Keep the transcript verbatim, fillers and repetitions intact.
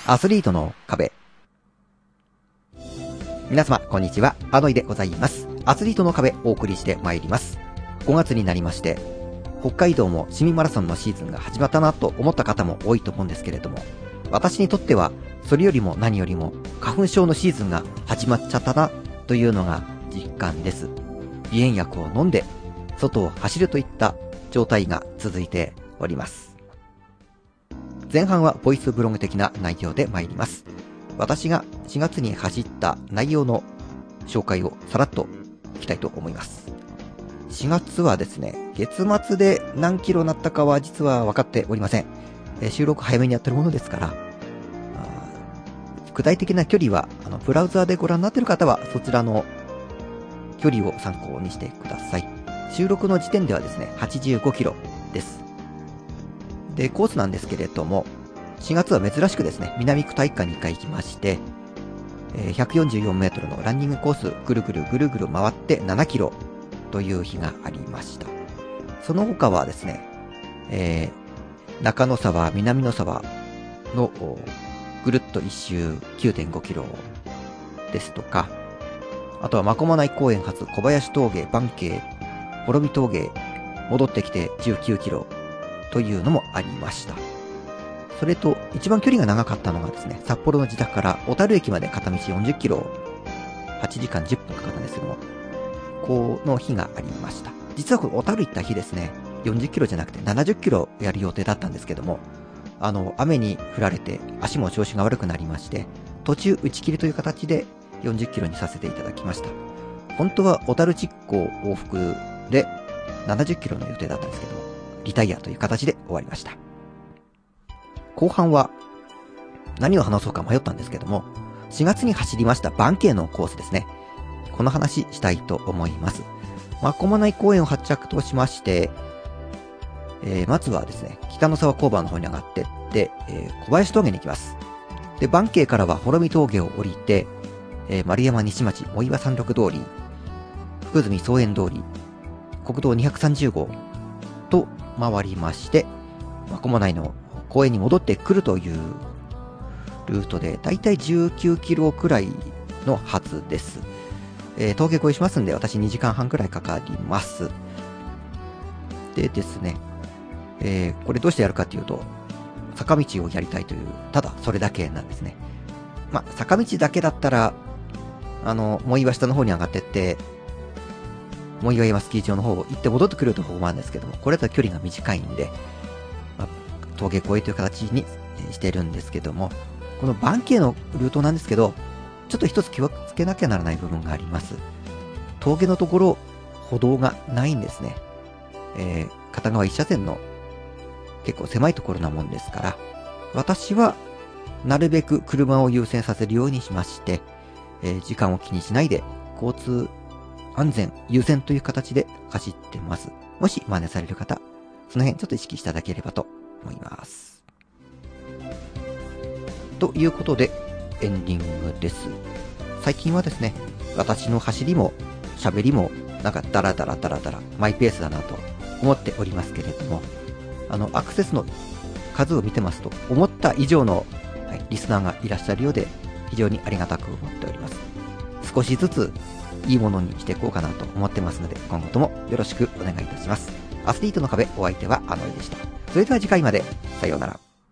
アスリートの壁。皆様こんにちは、アノイでございます。アスリートの壁お送りしてまいります。ごがつになりまして、北海道も市民マラソンのシーズンが始まったなと思った方も多いと思うんですけれども、私にとってはそれよりも何よりも花粉症のシーズンが始まっちゃったなというのが実感です。鼻炎薬を飲んで外を走るといった状態が続いております。前半はボイスブログ的な内容で参ります。私がしがつに走った内容の紹介をさらっといきたいと思います。しがつはですね、月末で何キロなったかは実は分かっておりません。えー、収録早めにやってるものですから、具体的な距離はあのブラウザーでご覧になっている方はそちらの距離を参考にしてください。収録の時点ではですね、はちじゅうごキロです。で、コースなんですけれども、しがつは珍しくですね、南区体育館にいっかい行きまして、えー、ひゃくよんじゅうよんメートルのランニングコース、ぐるぐるぐるぐる回ってななキロという日がありました。その他はですね、えー、中野沢、南野沢のぐるっと一周 きゅうてんごキロですとか、あとは真駒内公園発小林峠、万径、幌見峠、戻ってきてじゅうきゅうキロというのもありました。それと一番距離が長かったのがですね、札幌の自宅から小樽駅まで片道よんじゅっキロ、はちじかんじゅっぷんかかったんですけども、この日がありました。実はこの小樽行った日ですね、よんじゅっキロじゃなくてななじゅっキロやる予定だったんですけども、あの雨に降られて足も調子が悪くなりまして、途中打ち切りという形でよんじゅっキロにさせていただきました。本当は小樽築港往復でななじゅっキロの予定だったんですけども、リタイアという形で終わりました。後半は何を話そうか迷ったんですけども、しがつに走りました万径のコースですね。この話したいと思います。真駒内公園を発着としまして、えー、まずはですね、北野沢交番の方に上がってって、えー、小林峠に行きます。で、万径からは幌見峠を降りて、えー、丸山西町、藻岩山麓通り、福住草園通り、国道にひゃくさんじゅうごうと回りまして、真駒内の公園に戻ってくるというルートで、だいたいじゅうきゅうキロくらいのはずです。えー、峠越えしますんで、私にじかんはんくらいかかります。でですね、えー、これどうしてやるかというと、坂道をやりたいという、ただそれだけなんですね。まあ、坂道だけだったら、あの、藻岩下の方に上がってって、藻岩山スキー場の方を行って戻ってくるところもあるんですけども、これだと距離が短いんで、まあ、峠越えという形にしてるんですけども、この万径のルートなんですけど、ちょっと一つ気をつけなきゃならない部分があります。峠のところ、歩道がないんですね。えー、片側一車線の結構狭いところなもんですから、私はなるべく車を優先させるようにしまして、えー、時間を気にしないで交通安全優先という形で走ってます。もし真似される方、その辺ちょっと意識していただければと思います。ということでエンディングです。最近はですね、私の走りも喋りもなんかダラダラダラダラマイペースだなと思っておりますけれども、あのアクセスの数を見てますと思った以上の、はい、リスナーがいらっしゃるようで非常にありがたく思っております。少しずついいものにしていこうかなと思ってますので、今後ともよろしくお願いいたします。アスリートの壁、お相手はアノイでした。それでは次回まで、さようなら。